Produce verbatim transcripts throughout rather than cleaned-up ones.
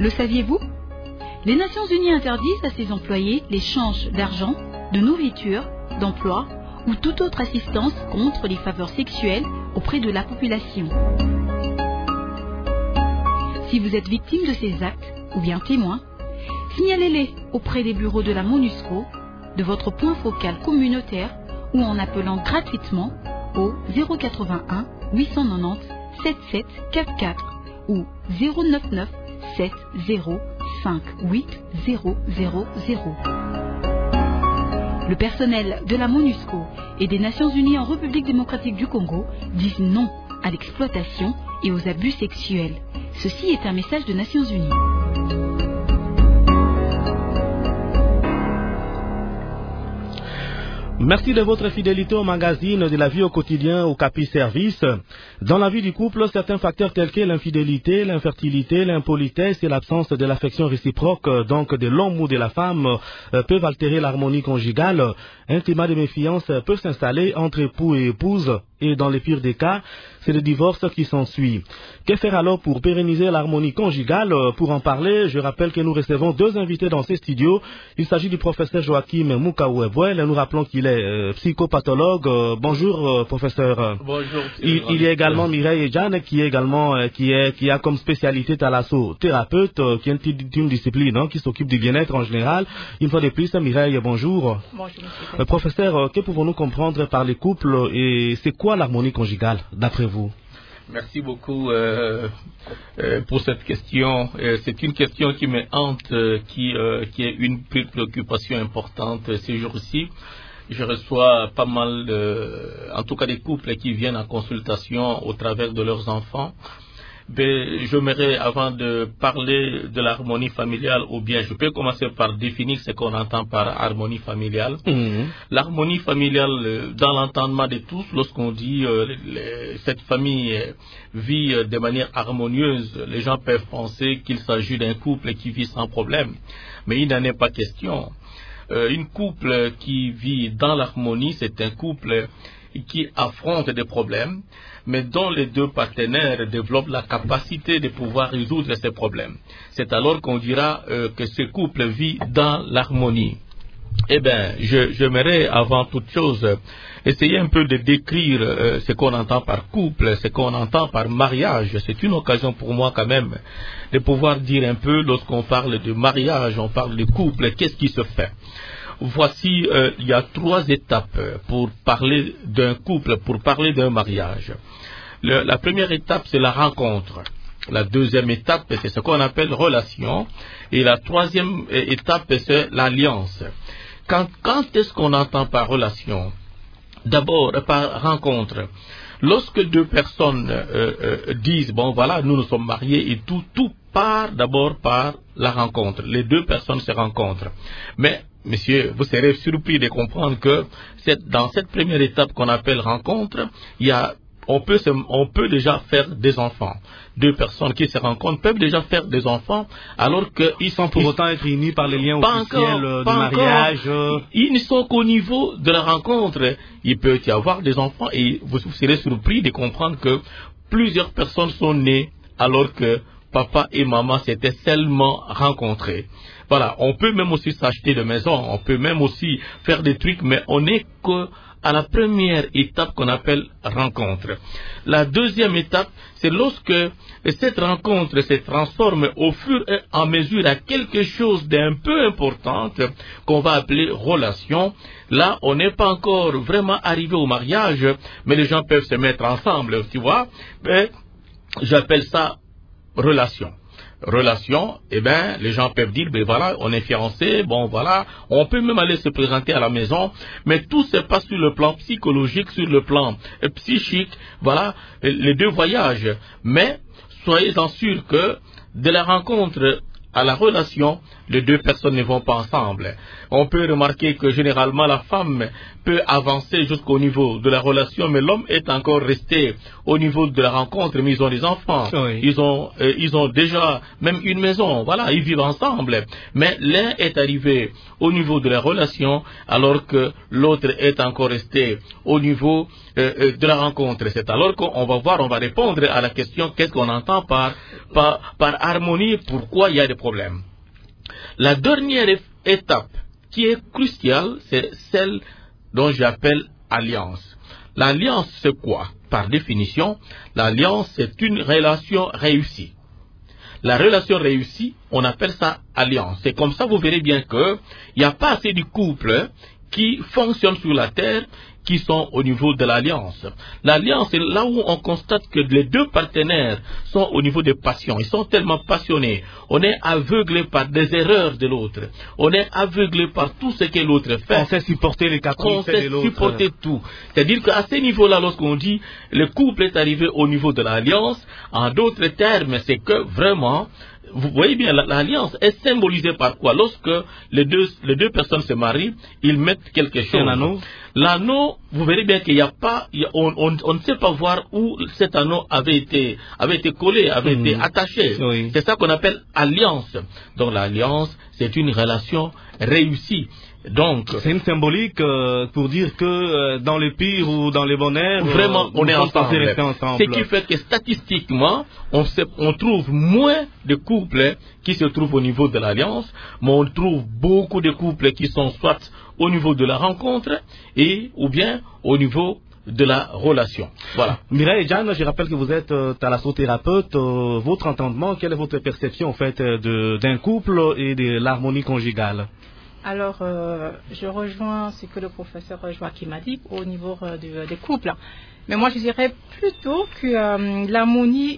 Le saviez-vous? Les Nations Unies interdisent à ses employés l'échange d'argent, de nourriture, d'emploi ou toute autre assistance contre les faveurs sexuelles auprès de la population. Si vous êtes victime de ces actes ou bien témoin, signalez-les auprès des bureaux de la MONUSCO, de votre point focal communautaire ou en appelant gratuitement au zéro quatre-vingt-un huit cent quatre-vingt-dix soixante-sept quarante-quatre ou zéro quatre-vingt-neuf sept zéro cinq huit zéro zéro zéro. Le personnel de la MONUSCO et des Nations Unies en République démocratique du Congo disent non à l'exploitation et aux abus sexuels. Ceci est un message des Nations Unies. Merci de votre fidélité au magazine de la vie au quotidien au Capi Service. Dans la vie du couple, certains facteurs tels que l'infidélité, l'infertilité, l'impolitesse et l'absence de l'affection réciproque, donc de l'homme ou de la femme, peuvent altérer l'harmonie conjugale. Un climat de méfiance peut s'installer entre époux et épouse et dans les pires des cas, c'est le divorce qui s'ensuit. Que faire alors pour pérenniser l'harmonie conjugale? Pour en parler, je rappelle que nous recevons deux invités dans ces studios. Il s'agit du professeur Joachim Mukaouebouel. Nous rappelons qu'il est euh, psychopathologue. Euh, bonjour, euh, professeur. Bonjour. Il, il y a également Mireille Jeanne qui est également euh, qui est qui a comme spécialité thalassothérapeute, euh, qui est une, une discipline hein, qui s'occupe du bien-être en général. Une fois de plus, Mireille, bonjour. Bonjour, monsieur. Euh, professeur, euh, que pouvons-nous comprendre par les couples et c'est quoi l'harmonie conjugale d'après vous? Merci beaucoup euh, euh, pour cette question. Euh, c'est une question qui me hante, euh, qui, euh, qui est une préoccupation importante ces jours-ci. Je reçois pas mal, de, en tout cas des couples qui viennent en consultation au travers de leurs enfants. Mais j'aimerais, avant de parler de l'harmonie familiale, ou bien je peux commencer par définir ce qu'on entend par harmonie familiale. Mmh. L'harmonie familiale, dans l'entendement de tous, lorsqu'on dit euh, les, cette famille vit de manière harmonieuse, les gens peuvent penser qu'il s'agit d'un couple qui vit sans problème. Mais il n'en est pas question. Euh, une couple qui vit dans l'harmonie, c'est un couple qui affronte des problèmes, mais dont les deux partenaires développent la capacité de pouvoir résoudre ces problèmes. C'est alors qu'on dira euh, que ce couple vit dans l'harmonie. Eh bien, je, j'aimerais avant toute chose essayer un peu de décrire euh, ce qu'on entend par couple, ce qu'on entend par mariage. C'est une occasion pour moi quand même de pouvoir dire un peu, lorsqu'on parle de mariage, on parle de couple, qu'est-ce qui se fait? Voici, euh, il y a trois étapes pour parler d'un couple, pour parler d'un mariage. Le, la première étape, c'est la rencontre. La deuxième étape, c'est ce qu'on appelle relation. Et la troisième étape, c'est l'alliance. Quand, quand est-ce qu'on entend par relation? D'abord, par rencontre. Lorsque deux personnes euh, euh, disent, bon voilà, nous nous sommes mariés et tout, tout part d'abord par la rencontre. Les deux personnes se rencontrent. Mais monsieur, vous serez surpris de comprendre que c'est dans cette première étape qu'on appelle rencontre, il y a, on peut, se, on peut déjà faire des enfants. Deux personnes qui se rencontrent peuvent déjà faire des enfants, alors qu'ils sont pour ils, autant être unis par les liens officiels encore, du mariage. Encore. Ils ne sont qu'au niveau de la rencontre. Il peut y avoir des enfants et vous serez surpris de comprendre que plusieurs personnes sont nées alors que papa et maman s'étaient seulement rencontrés. Voilà, on peut même aussi s'acheter de maison, on peut même aussi faire des trucs, mais on n'est que à la première étape qu'on appelle rencontre. La deuxième étape, c'est lorsque cette rencontre se transforme au fur et à mesure à quelque chose d'un peu important qu'on va appeler relation. Là, on n'est pas encore vraiment arrivé au mariage, mais les gens peuvent se mettre ensemble, tu vois. Mais j'appelle ça relation. Relation, eh bien, les gens peuvent dire, ben voilà, on est fiancés, bon voilà, on peut même aller se présenter à la maison, mais tout se passe sur le plan psychologique, sur le plan psychique, voilà, les deux voyagent. Mais, soyez-en sûrs que de la rencontre à la relation, les deux personnes ne vont pas ensemble. on peut remarquer que généralement la femme peut avancer jusqu'au niveau de la relation, mais l'homme est encore resté au niveau de la rencontre, mais ils ont des enfants, oui. ils ont euh, ils ont déjà même une maison, voilà, ils vivent ensemble. Mais l'un est arrivé au niveau de la relation, alors que l'autre est encore resté au niveau euh, de la rencontre. C'est alors qu'on va voir, on va répondre à la question qu'est-ce qu'on entend par, par, par harmonie, pourquoi il y a des problèmes. La dernière étape qui est cruciale, c'est celle dont j'appelle alliance. L'alliance, c'est quoi? Par définition, l'alliance, c'est une relation réussie. La relation réussie, on appelle ça alliance. C'est comme ça, vous verrez bien qu'il n'y a pas assez de couples qui fonctionnent sur la terre qui sont au niveau de l'alliance. L'alliance, c'est là où on constate que les deux partenaires sont au niveau des passions. Ils sont tellement passionnés. On est aveuglé par des erreurs de l'autre. On est aveuglé par tout ce que l'autre fait. On sait supporter les caprices de l'autre. On sait supporter tout. C'est-à-dire qu'à ce niveau-là, lorsqu'on dit le couple est arrivé au niveau de l'alliance, en d'autres termes, c'est que vraiment, vous voyez bien, l'alliance est symbolisée par quoi? Lorsque les deux, les deux personnes se marient, ils mettent quelque chose. Un anneau. L'anneau, vous verrez bien qu'il n'y a pas, il y a, on, on, on ne sait pas voir où cet anneau avait été, avait été collé, avait mmh. été attaché. Oui. C'est ça qu'on appelle alliance. Donc l'alliance, c'est une relation réussie. Donc, c'est une symbolique euh, pour dire que euh, dans les pires ou dans les bonheurs, vraiment, on est ensemble. ensemble. Ce qui fait que statistiquement, on, se, on trouve moins de couples qui se trouvent au niveau de l'alliance, mais on trouve beaucoup de couples qui sont soit au niveau de la rencontre et ou bien au niveau de la relation. Voilà. Mireille et Jeanne, je rappelle que vous êtes euh, thalassothérapeute. Euh, votre entendement, quelle est votre perception en fait de, d'un couple et de l'harmonie conjugale? Alors, euh, je rejoins ce que le professeur Joachim a dit au niveau euh, de, des couples. Mais moi, je dirais plutôt que euh, l'harmonie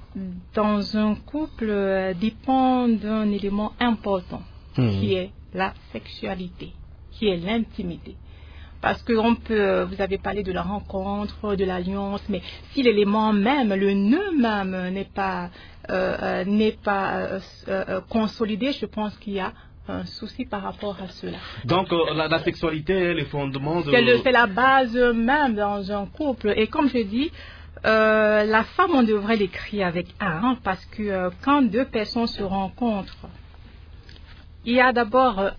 dans un couple euh, dépend d'un élément important, mmh. qui est la sexualité, qui est l'intimité. Parce que on peut, vous avez parlé de la rencontre, de l'alliance, mais si l'élément même, le nœud même n'est pas, euh, n'est pas euh, euh, consolidé, je pense qu'il y a un souci par rapport à cela. Donc euh, la, la sexualité est le fondement de... C'est, le, c'est la base même dans un couple. Et comme je dis, euh, la femme, on devrait l'écrire avec un, hein, parce que euh, quand deux personnes se rencontrent, il y a d'abord... Euh,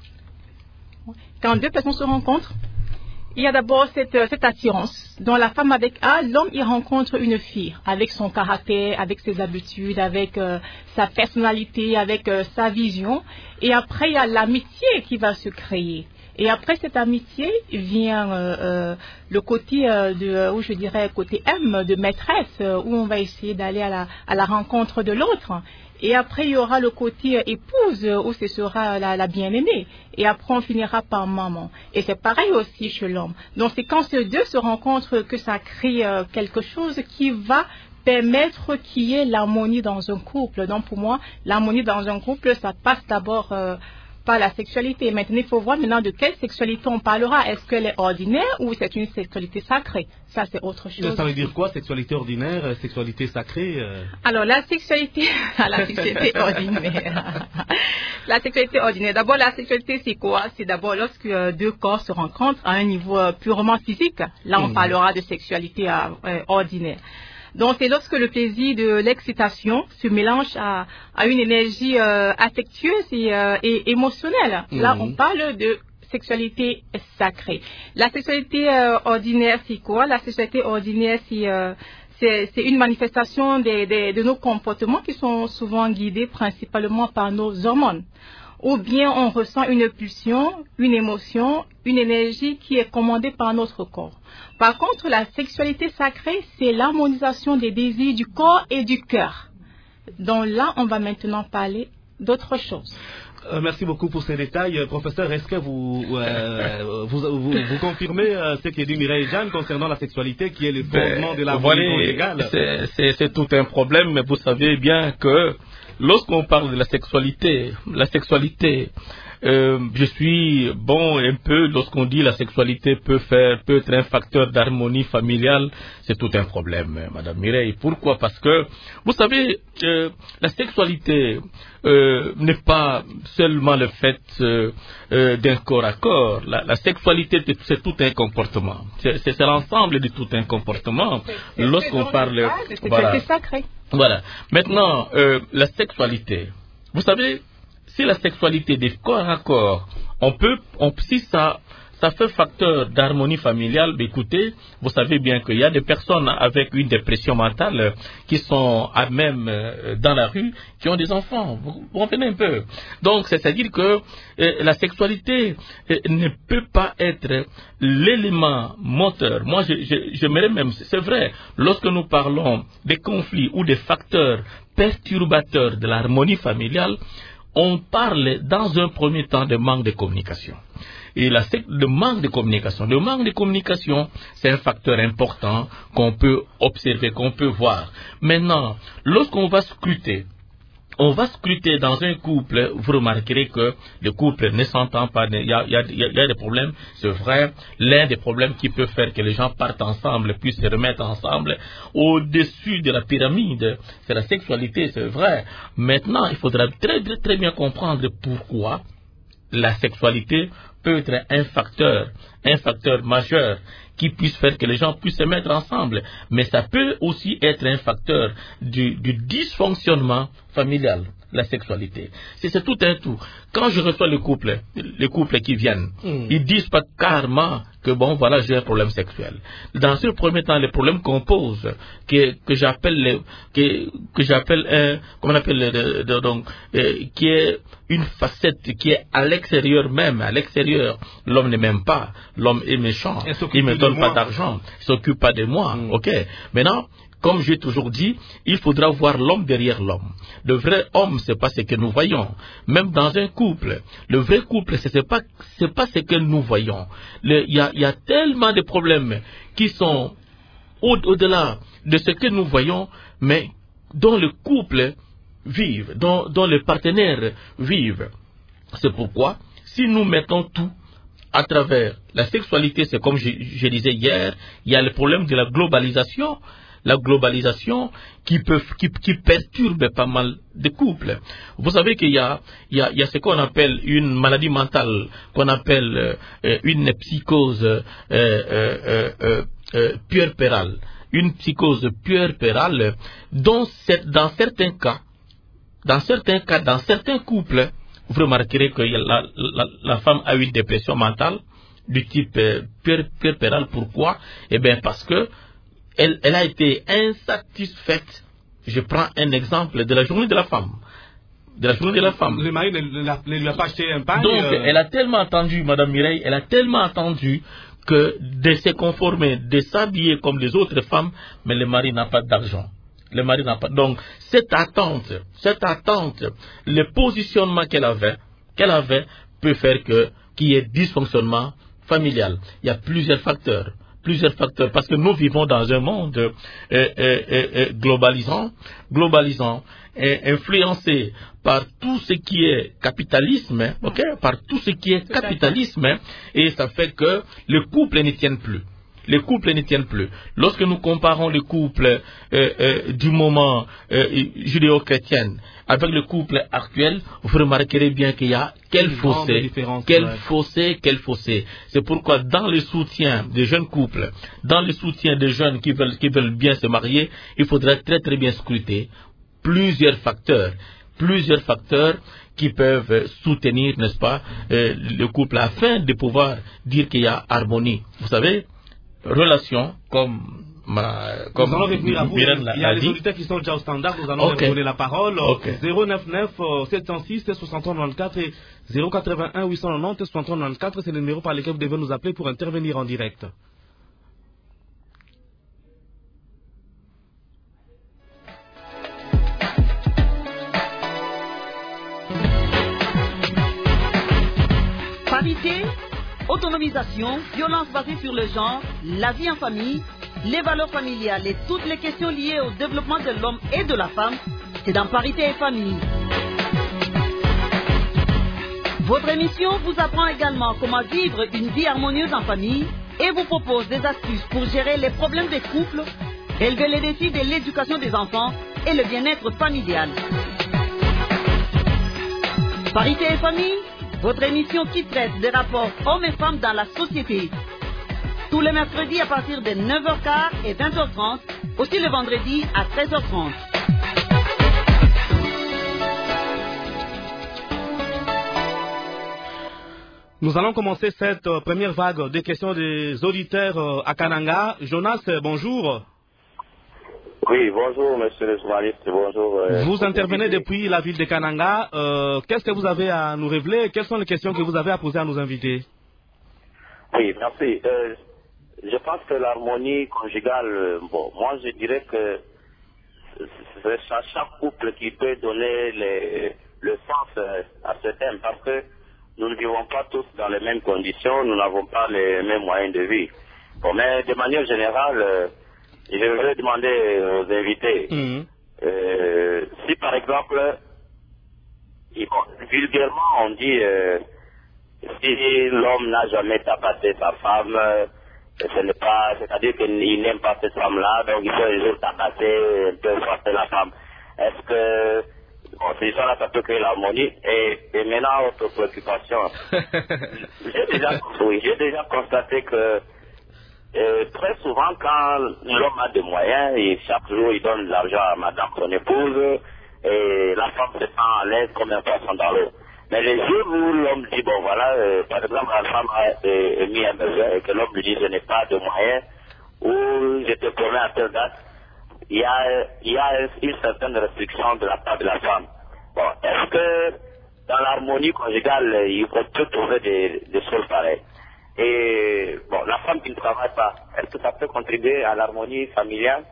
quand deux personnes se rencontrent, il y a d'abord cette, cette attirance dont la femme avec A, l'homme y rencontre une fille avec son caractère, avec ses habitudes, avec euh, sa personnalité, avec euh, sa vision. Et après, il y a l'amitié qui va se créer. Et après cette amitié vient euh, euh, le côté euh, de, où je dirais côté M de maîtresse, euh, où on va essayer d'aller à la, à la rencontre de l'autre. Et après, il y aura le côté épouse, où ce sera la, la bien-aimée. Et après, on finira par maman. Et c'est pareil aussi chez l'homme. Donc, c'est quand ces deux se rencontrent que ça crée euh, quelque chose qui va permettre qu'il y ait l'harmonie dans un couple. Donc, pour moi, l'harmonie dans un couple, ça passe d'abord... Euh, par la sexualité. Maintenant, il faut voir maintenant de quelle sexualité on parlera. Est-ce qu'elle est ordinaire ou c'est une sexualité sacrée? Ça, c'est autre chose. Ça veut dire quoi, sexualité ordinaire, sexualité sacrée? euh... Alors, la sexualité, la sexualité ordinaire. La sexualité ordinaire. D'abord, la sexualité, c'est quoi? C'est d'abord lorsque euh, deux corps se rencontrent à un niveau euh, purement physique. Là, on mmh. parlera de sexualité euh, ordinaire. Donc, c'est lorsque le plaisir de l'excitation se mélange à, à une énergie euh, affectueuse et, euh, et émotionnelle. Mmh. Là, on parle de sexualité sacrée. La sexualité euh, ordinaire, c'est quoi? La sexualité ordinaire, c'est, euh, c'est, c'est une manifestation des, des, de nos comportements qui sont souvent guidés principalement par nos hormones. Ou bien on ressent une pulsion, une émotion, une énergie qui est commandée par notre corps. Par contre, la sexualité sacrée, c'est l'harmonisation des désirs du corps et du cœur. Donc là, on va maintenant parler d'autre chose. Euh, merci beaucoup pour ces détails. Euh, professeur, est-ce que vous, euh, vous, vous, vous confirmez euh, ce qu'a dit Mireille et Jeanne concernant la sexualité qui est le fondement de la vie conjugale? C'est, c'est, c'est tout un problème, mais vous savez bien que lorsqu'on parle de la sexualité, la sexualité euh, je suis bon un peu lorsqu'on dit la sexualité peut faire peut être un facteur d'harmonie familiale, c'est tout un problème, Madame Mireille. Pourquoi? Parce que vous savez, euh, la sexualité euh, n'est pas seulement le fait euh, euh, d'un corps à corps. La, la sexualité, c'est tout un comportement. C'est, c'est, c'est l'ensemble de tout un comportement. C'est, lorsqu'on c'est parle, c'est, voilà. C'est sacré. Voilà. Maintenant, euh, la sexualité. Vous savez, si la sexualité des corps à corps, on peut, on, si ça, ça fait facteur d'harmonie familiale, mais écoutez, vous savez bien qu'il y a des personnes avec une dépression mentale qui sont à même euh, dans la rue, qui ont des enfants. Vous, vous comprenez un peu? Donc, c'est-à-dire que euh, la sexualité euh, ne peut pas être l'élément moteur. Moi, je, je, j'aimerais même, c'est vrai, lorsque nous parlons des conflits ou des facteurs perturbateurs de l'harmonie familiale, on parle dans un premier temps de manque de communication. Et la, le manque de communication, le manque de communication, c'est un facteur important qu'on peut observer, qu'on peut voir. Maintenant, lorsqu'on va scruter, on va scruter dans un couple, vous remarquerez que le couple ne s'entend pas, il y a, il y a, il y a des problèmes, c'est vrai. L'un des problèmes qui peut faire que les gens partent ensemble, puissent se remettre ensemble, au-dessus de la pyramide, c'est la sexualité, c'est vrai. Maintenant, il faudra très, très, très bien comprendre pourquoi la sexualité peut être un facteur, un facteur majeur qui puisse faire que les gens puissent se mettre ensemble. Mais ça peut aussi être un facteur du, du dysfonctionnement familial, la sexualité. C'est, c'est tout un tout. Quand je reçois les couples, les couples qui viennent, mmh. ils disent pas carrément que bon, voilà, j'ai un problème sexuel. Dans ce premier temps, les problèmes qu'on pose, que, que j'appelle, les, que, que j'appelle un, comment on appelle, de, de, donc, euh, qui est une facette qui est à l'extérieur même, à l'extérieur, l'homme ne m'aime pas, l'homme est méchant, il me donne pas d'argent, il s'occupe pas de moi, mmh. ok. Maintenant, comme j'ai toujours dit, il faudra voir l'homme derrière l'homme. Le vrai homme, c'est pas ce que nous voyons. Même dans un couple, le vrai couple, c'est, c'est pas, c'est pas ce que nous voyons. Il y a, y a tellement de problèmes qui sont au, au-delà de ce que nous voyons, mais dont le couple vive, dont, dont les partenaires vivent. C'est pourquoi, si nous mettons tout à travers la sexualité, c'est comme je, je disais hier, il y a le problème de la globalisation. La globalisation qui, peut, qui, qui perturbe pas mal de couples. Vous savez qu'il y a, il y a, il y a ce qu'on appelle une maladie mentale, qu'on appelle euh, une psychose euh, euh, euh, euh, puerpérale. Une psychose puerpérale dont dans certains cas, dans certains cas, dans certains couples, vous remarquerez que la, la, la femme a une dépression mentale du type euh, puerpérale. Pourquoi? Eh bien parce que Elle, elle a été insatisfaite. Je prends un exemple de la journée de la femme. De la journée de la femme. Le mari ne, ne, ne lui a pas acheté un pain. Donc, euh... elle a tellement attendu, Madame Mireille, elle a tellement attendu que de se conformer, de s'habiller comme les autres femmes, mais le mari n'a pas d'argent. Le mari n'a pas. Donc, cette attente, cette attente, le positionnement qu'elle avait, qu'elle avait, peut faire que, qu'il y ait dysfonctionnement familial. Il y a plusieurs facteurs. Plusieurs facteurs, parce que nous vivons dans un monde euh, euh, euh, globalisant, globalisant, et influencé par tout ce qui est capitalisme, ok, par tout ce qui est capitalisme, et ça fait que le couple ne tient plus. Les couples ne tiennent plus. Lorsque nous comparons les couples euh, euh, du moment euh, judéo-chrétien avec le couple actuel, vous remarquerez bien qu'il y a quel fossé, quel ouais. fossé, quel fossé. C'est pourquoi dans le soutien des jeunes couples, dans le soutien des jeunes qui veulent, qui veulent bien se marier, il faudrait très très bien scruter plusieurs facteurs, plusieurs facteurs qui peuvent soutenir, n'est-ce pas, euh, le couple afin de pouvoir dire qu'il y a harmonie. Vous savez, relation comme ma, comme nous allons revenir à vous. Myrène Il y a les auditeurs qui sont déjà au standard. Nous allons okay. leur donner la parole. Okay. zéro neuf neuf sept cent six soixante-trois quatre-vingt-quatre et zéro quatre-vingt-un huit cent quatre-vingt-dix soixante-trois quatre-vingt-quatre. C'est le numéro par lequel vous devez nous appeler pour intervenir en direct. Parité, autonomisation, violence basée sur le genre, la vie en famille, les valeurs familiales et toutes les questions liées au développement de l'homme et de la femme, c'est dans Parité et Famille. Votre émission vous apprend également comment vivre une vie harmonieuse en famille et vous propose des astuces pour gérer les problèmes des couples, élever les défis de l'éducation des enfants et le bien-être familial. Parité et famille, votre émission qui traite des rapports hommes et femmes dans la société. Tous les mercredis à partir de neuf heures quinze et vingt heures trente, aussi le vendredi à treize heures trente. Nous allons commencer cette euh, première vague des questions des auditeurs euh, à Kananga. Jonas, euh, bonjour. Oui, bonjour, monsieur le journaliste, bonjour. Euh, vous intervenez depuis la ville de Kananga. Euh, Qu'est-ce que vous avez à nous révéler? Quelles sont les questions que vous avez à poser à nos invités? Oui, merci. Euh, je pense que l'harmonie conjugale, euh, bon, moi je dirais que c'est chaque couple qui peut donner les, le sens euh, à ce thème, parce que nous ne vivons pas tous dans les mêmes conditions, nous n'avons pas les mêmes moyens de vie. Bon, mais de manière générale, euh, je voudrais demander aux invités, mmh. euh, si par exemple, bon, vulgairement on dit, euh, si l'homme n'a jamais tapassé sa femme, euh, ce n'est pas, c'est-à-dire qu'il n'aime pas cette femme-là, donc il faut un jour tabasser, un peu frapper la femme. Est-ce que bon, c'est ça là, ça peut créer l'harmonie. Et, et maintenant, autre préoccupation. j'ai déjà, oui, j'ai déjà constaté que euh, très souvent, quand l'homme a des moyens, et chaque jour il donne de l'argent à madame son épouse, et la femme se sent à l'aise comme un poisson dans l'eau. Mais les jours où l'homme dit, bon voilà, euh, par exemple, la femme a euh, mis un besoin, et que l'homme lui dit, je n'ai pas de moyens, ou je te promets à telle date, il y a, il y a une certaine restriction de la part de la femme. Bon, est-ce que dans l'harmonie conjugale, il faut peut trouver des, des choses pareilles? Et bon, la femme qui ne travaille pas, est-ce que ça peut contribuer à l'harmonie familiale?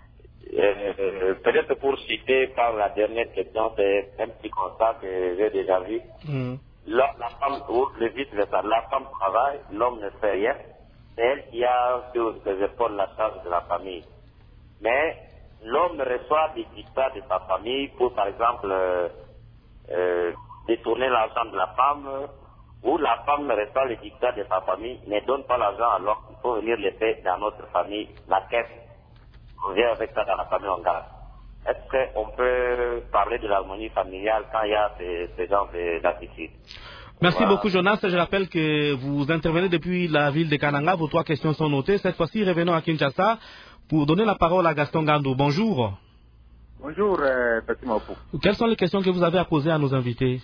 euh, Peut-être pour citer par la dernière question, c'est un petit constat que j'ai déjà vu. Mm. La, la femme, ou le vice-versa, la femme travaille, l'homme ne fait rien. C'est elle qui a sur ses épaules la charge de la famille. Mais l'homme reçoit des dictats de sa famille pour, par exemple, euh, euh, détourner l'argent de la femme, ou la femme reçoit les dictats de sa famille, ne donne pas l'argent alors qu'il faut venir le faire dans notre famille, la caisse. On vient avec ça dans la famille, on garde. Est-ce qu'on peut parler de l'harmonie familiale quand il y a ce, ce genre d'attitude? Merci voilà. beaucoup Jonas. Je rappelle que vous intervenez depuis la ville de Kananga. Vos trois questions sont notées. Cette fois-ci, revenons à Kinshasa pour donner la parole à Gaston Gandou. Bonjour. Bonjour, euh, Petit Mapou. Quelles sont les questions que vous avez à poser à nos invités?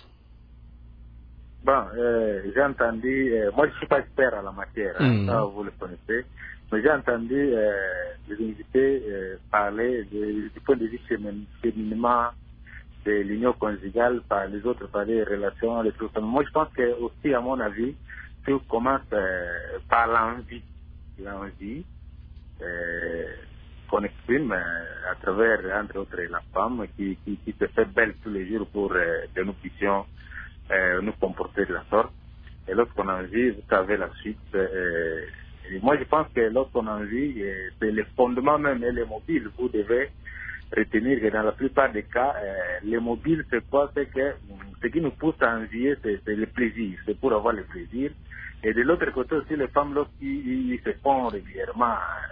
Bon, euh, j'ai entendu, euh, moi je ne suis pas expert en la matière, hein, mmh. ça vous le connaissez, mais j'ai entendu euh, les invités euh, parler de, du point de vue féminement de l'union conjugale, par les autres par les relations, les trucs. Moi je pense que aussi, à mon avis, tout commence euh, par l'envie, l'envie euh, qu'on exprime euh, à travers, entre autres, la femme qui, qui, qui se fait belle tous les jours pour euh, que nous puissions Euh, nous comporter de la sorte. Et lorsqu'on en vit, vous savez la suite. Euh, et moi, je pense que lorsqu'on en vit, euh, c'est le fondement même et les mobiles. Vous devez retenir que dans la plupart des cas, euh, les mobiles, c'est quoi? C'est que ce qui nous pousse à envier, c'est le plaisir. C'est pour avoir le plaisir. Et de l'autre côté aussi, les femmes, lorsqu'ils se font régulièrement,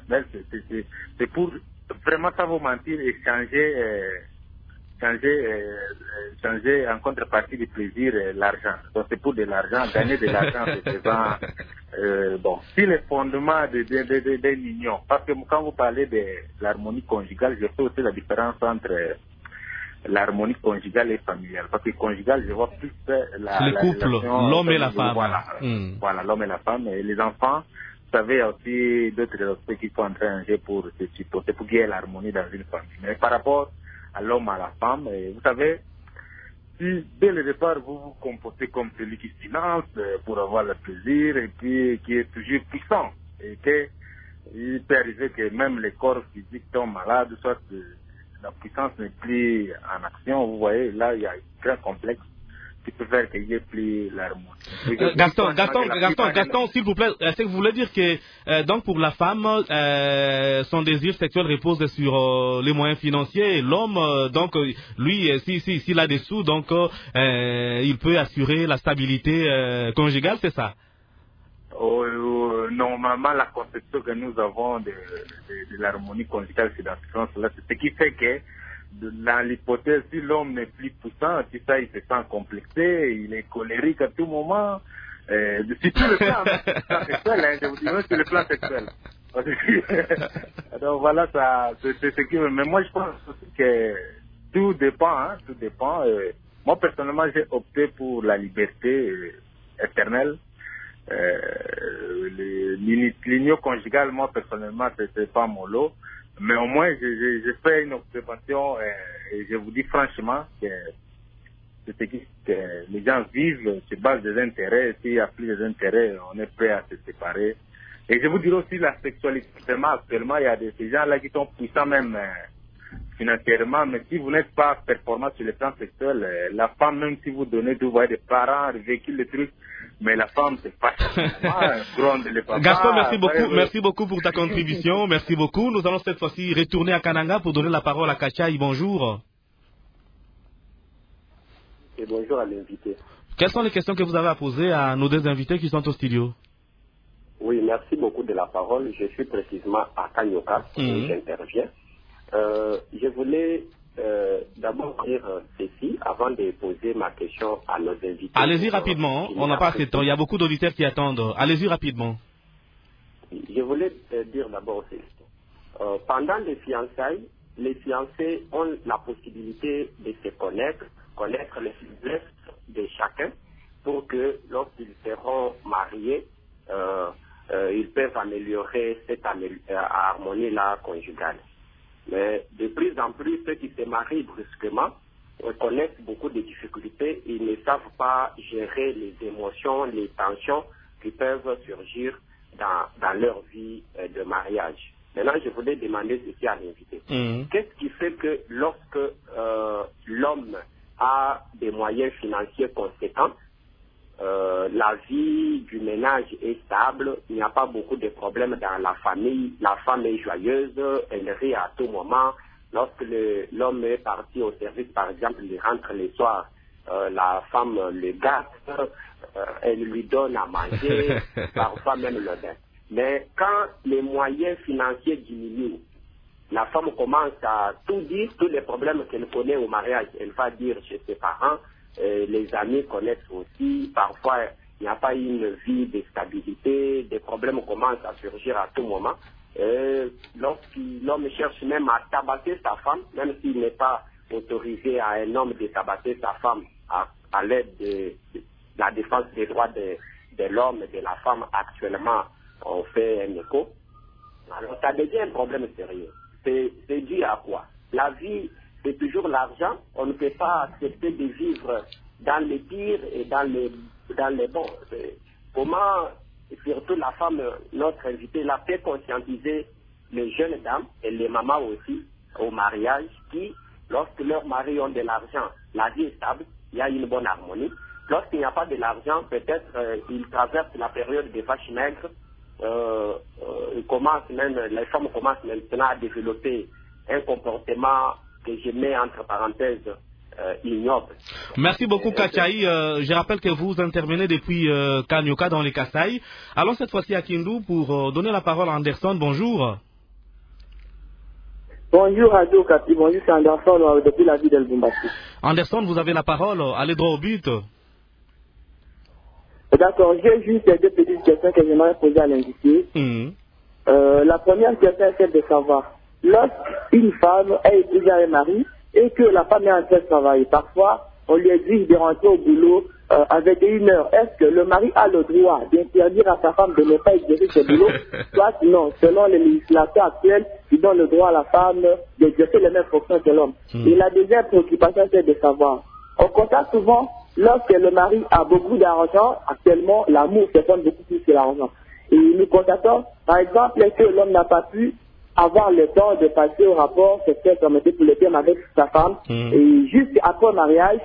c'est pour vraiment, sans vous mentir, échanger. Euh, Changer, euh, changer en contrepartie du plaisir euh, l'argent. Donc c'est pour de l'argent, gagner de l'argent, c'est souvent euh, bon. Si le fondement de, de, de, de, de l'union, parce que quand vous parlez de l'harmonie conjugale, je fais aussi la différence entre euh, l'harmonie conjugale et familiale. Parce que conjugale, je vois plus euh, la, le la couple, l'homme et la femme. Voilà, mm. voilà l'homme et la femme. Et les enfants, vous savez, aussi d'autres aspects qu'il faut entrer en jeu pour se supporter, pour qu'il y ait l'harmonie dans une famille. Mais par rapport à l'homme, à la femme, et vous savez, si dès le départ vous vous comportez comme celui qui se finance pour avoir le plaisir et puis qui est toujours puissant, et que il peut arriver que même les corps physiques tombent malades, soit que la puissance n'est plus en action, vous voyez, là il y a un grand complexe qui peut faire qu'il n'y ait plus l'harmonie. Euh, Gaston, Gaston, Gaston, Gaston, s'il vous plaît, est-ce que vous voulez dire que euh, donc pour la femme, euh, son désir sexuel repose sur euh, les moyens financiers, et l'homme, euh, donc lui, si si s'il a des sous, donc euh, il peut assurer la stabilité euh, conjugale, c'est ça? Oh, euh, normalement, la conception que nous avons de, de, de l'harmonie conjugale, c'est dans ce sens-là. C'est ce qui fait que, de, dans l'hypothèse, si l'homme n'est plus poussant, tout ça, il se sent complexé, il est colérique à tout moment. Euh, sur tout le plan, sur le plan sexuel, hein, je vous dis, même sur le plan sexuel. Donc voilà, ça, c'est ce qui. Mais moi, je pense aussi que tout dépend, hein, tout dépend. Euh, moi, personnellement, j'ai opté pour la liberté euh, éternelle. Euh, l'union conjugale, moi personnellement, c'est pas mon lot, mais au moins j'ai fait une observation euh, et je vous dis franchement que c'est ce que les gens vivent sur base des intérêts. S'il n'y a plus d'intérêts, on est prêt à se séparer. Et je vous dirais aussi la sexualité. Actuellement, il y a des ces gens-là qui sont puissants même euh, financièrement, mais si vous n'êtes pas performant sur le plan sexuel, euh, la femme, même si vous donnez, vous voyez des parents, des véhicules, des trucs, mais la femme, c'est pas gronde les papas. Gaston, merci beaucoup, merci beaucoup pour ta contribution, merci beaucoup. Nous allons cette fois-ci retourner à Kananga pour donner la parole à Kachai. Bonjour. Et bonjour à l'invité. Quelles sont les questions que vous avez à poser à nos deux invités qui sont au studio? Oui, merci beaucoup de la parole. Je suis précisément à Kanyoka, où mmh. j'interviens. Euh, je voulais Euh, d'abord dire euh, ceci avant de poser ma question à nos invités. Allez-y rapidement, on n'a pas assez de temps, il y a beaucoup d'auditeurs qui attendent. Allez-y rapidement. Je voulais euh, dire d'abord ceci. Euh, pendant les fiançailles, les fiancés ont la possibilité de se connaître, connaître les faiblesses de chacun pour que lorsqu'ils seront mariés, euh, euh, ils peuvent améliorer cette amé- euh, harmonie-là conjugale. Mais de plus en plus, ceux qui se marient brusquement connaissent beaucoup de difficultés. Ils ne savent pas gérer les émotions, les tensions qui peuvent surgir dans, dans leur vie de mariage. Maintenant, je voulais demander ceci à l'invité. Mmh. Qu'est-ce qui fait que lorsque euh, l'homme a des moyens financiers conséquents, Euh, la vie du ménage est stable, il n'y a pas beaucoup de problèmes dans la famille, la femme est joyeuse, elle rit à tout moment. Lorsque l'homme est parti au service, par exemple, il rentre le soir, euh, la femme le gâte, euh, elle lui donne à manger, parfois même le bain. Mais quand les moyens financiers diminuent, la femme commence à tout dire, tous les problèmes qu'elle connaît au mariage, elle va dire chez ses parents. Euh, les amis connaissent aussi, parfois il n'y a pas une vie de stabilité, des problèmes commencent à surgir à tout moment. Euh, lorsque l'homme cherche même à tabasser sa femme, même s'il n'est pas autorisé à un homme de tabasser sa femme à, à l'aide de, de la défense des droits de, de l'homme et de la femme, actuellement on fait un écho. Alors ça devient un problème sérieux. C'est dû à quoi? La vie, c'est toujours l'argent. On ne peut pas accepter de vivre dans les pires et dans les, dans les bons. Comment, surtout la femme, notre invitée, l'a fait conscientiser les jeunes dames et les mamans aussi au mariage qui, lorsque leurs maris ont de l'argent, la vie est stable, il y a une bonne harmonie. Lorsqu'il n'y a pas de l'argent, peut-être euh, ils traversent la période des vaches maigres. Euh, euh, commencent même, les femmes commencent maintenant à développer un comportement que je mets entre parenthèses euh, ignoble. Merci beaucoup, Kachai. Euh, je rappelle que vous intervenez depuis euh, Kanyoka dans les Kasaï. Allons cette fois-ci à Kindu pour euh, donner la parole à Anderson. Bonjour. Bonjour Radio Capi, bonjour, c'est Anderson euh, depuis la ville d'Elbumbasi. Anderson, vous avez la parole. Allez droit au but. D'accord, j'ai juste deux petites questions que j'aimerais poser à l'invité. Mmh. Euh, la première question est celle de savoir. Lorsqu'une femme est épousée à un mari et que la femme est en train de travailler, parfois on lui exige de rentrer au boulot euh, à vingt et une heures. Est-ce que le mari a le droit d'interdire à sa femme de ne pas exercer ce boulot? Soit non, selon les législateurs actuels, ils donnent le droit à la femme d'exercer les mêmes fonctions que l'homme. Mmh. Et la deuxième préoccupation, c'est de savoir. On constate souvent, lorsque le mari a beaucoup d'argent, actuellement, l'amour se fonde beaucoup plus que l'argent. Et nous constatons, par exemple, que l'homme n'a pas pu avoir le temps de passer au rapport sexuel comme était pour le thème avec sa femme. Mmh. Et juste après le mariage,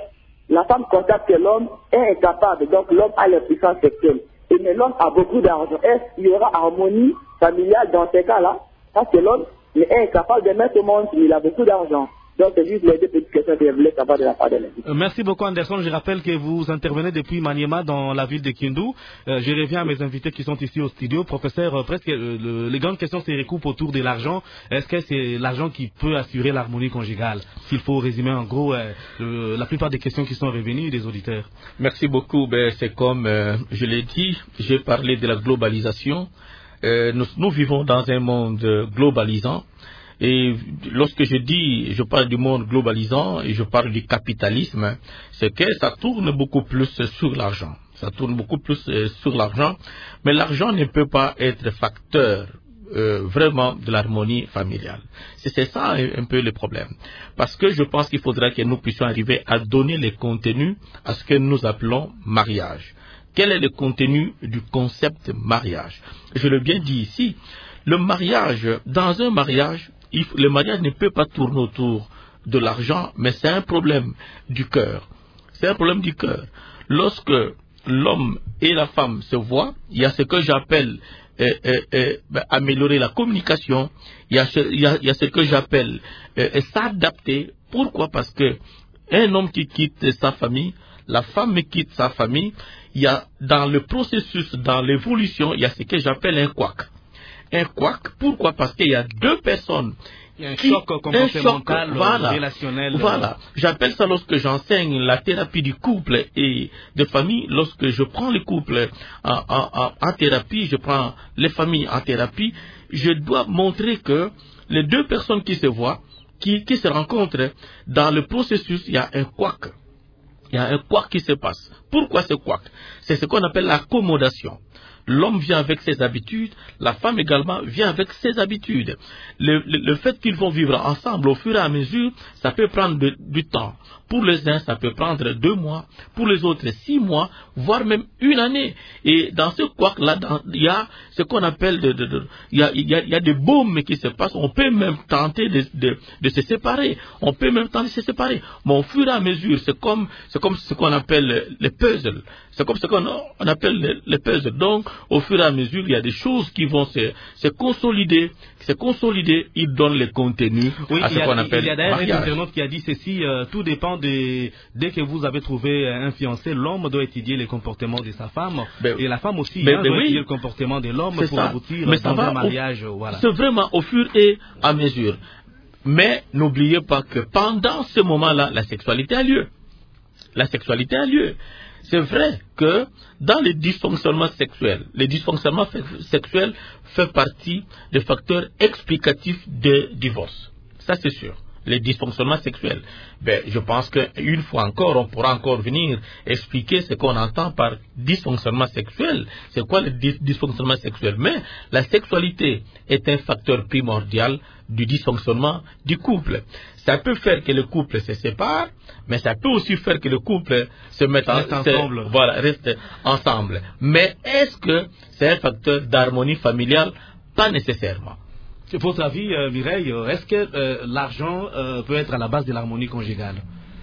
la femme constate que l'homme est incapable, donc l'homme a l'impuissance sexuelle. Et mais l'homme a beaucoup d'argent. Est-ce qu'il y aura harmonie familiale dans ces cas-là? Parce que l'homme est incapable de mettre au monde, il a beaucoup d'argent. Donc c'est juste les deux petites questions que je voulais savoir de la part de l'invité. Merci beaucoup Anderson. Je rappelle que vous intervenez depuis Maniema dans la ville de Kindu. Euh, je reviens à mes invités qui sont ici au studio. Professeur, euh, presque euh, le, les grandes questions se recoupent autour de l'argent. Est-ce que c'est l'argent qui peut assurer l'harmonie conjugale? S'il faut résumer en gros euh, euh, la plupart des questions qui sont revenues des auditeurs. Merci beaucoup. Ben, c'est comme euh, je l'ai dit, j'ai parlé de la globalisation. Euh, nous, nous vivons dans un monde globalisant. Et lorsque je dis, je parle du monde globalisant et je parle du capitalisme, c'est que ça tourne beaucoup plus sur l'argent. Ça tourne beaucoup plus sur l'argent, mais l'argent ne peut pas être facteur euh, vraiment de l'harmonie familiale. C'est ça un, un peu le problème. Parce que je pense qu'il faudra que nous puissions arriver à donner les contenus à ce que nous appelons mariage. Quel est le contenu du concept mariage? Je l'ai bien dit ici, le mariage, dans un mariage, Il, le mariage ne peut pas tourner autour de l'argent, mais c'est un problème du cœur. C'est un problème du cœur. Lorsque l'homme et la femme se voient, il y a ce que j'appelle euh, euh, euh, ben, améliorer la communication, il y a ce, il y a, il y a ce que j'appelle euh, s'adapter. Pourquoi? Parce que un homme qui quitte sa famille, la femme quitte sa famille, il y a dans le processus, dans l'évolution, il y a ce que j'appelle un couac. Un couac, pourquoi? Parce qu'il y a deux personnes. Il y a un qui, choc comportemental, un choc, voilà, relationnel. Voilà. J'appelle ça lorsque j'enseigne la thérapie du couple et de famille, lorsque je prends les couples en, en, en, en thérapie, je prends les familles en thérapie, je dois montrer que les deux personnes qui se voient, qui, qui se rencontrent, dans le processus, il y a un couac. Il y a un couac qui se passe. Pourquoi ce couac? C'est ce qu'on appelle l'accommodation. L'homme vient avec ses habitudes, la femme également vient avec ses habitudes. Le, le, le fait qu'ils vont vivre ensemble au fur et à mesure, ça peut prendre de, du temps. Pour les uns, ça peut prendre deux mois, pour les autres, six mois, voire même une année. Et dans ce couac-là, il y a ce qu'on appelle, de, de, de, il y a, il y a, il y a des baumes qui se passent. On peut même tenter de, de, de se séparer. On peut même tenter de se séparer. Mais au fur et à mesure, c'est comme, c'est comme ce qu'on appelle les puzzles. C'est comme ce qu'on on appelle les, les puzzles. Donc, au fur et à mesure, il y a des choses qui vont se, se consolider, se consolider, ils donnent les contenus oui, à ce qu'on appelle il y a d'ailleurs un internaute qui a dit ceci, euh, tout dépend de, dès que vous avez trouvé un fiancé, l'homme doit étudier les comportements de sa femme, ben, et la femme aussi ben, hein, ben doit oui. étudier le comportement de l'homme pour ça. aboutir Mais dans ça un mariage. Au, voilà. C'est vraiment au fur et à mesure. Mais n'oubliez pas que pendant ce moment-là, la sexualité a lieu. La sexualité a lieu. C'est vrai que dans les dysfonctionnements sexuels, les dysfonctionnements sexuels font partie des facteurs explicatifs de divorce. Ça, c'est sûr. Les dysfonctionnements sexuels. Ben, je pense qu'une fois encore, on pourra encore venir expliquer ce qu'on entend par dysfonctionnement sexuel. C'est quoi le dys dysfonctionnement sexuel? Mais la sexualité est un facteur primordial du dysfonctionnement du couple. Ça peut faire que le couple se sépare, mais ça peut aussi faire que le couple se mette en, ensemble. Se, voilà, reste ensemble. Mais est-ce que c'est un facteur d'harmonie familiale? Pas nécessairement. Votre avis, euh, Mireille, est-ce que euh, l'argent euh, peut être à la base de l'harmonie conjugale?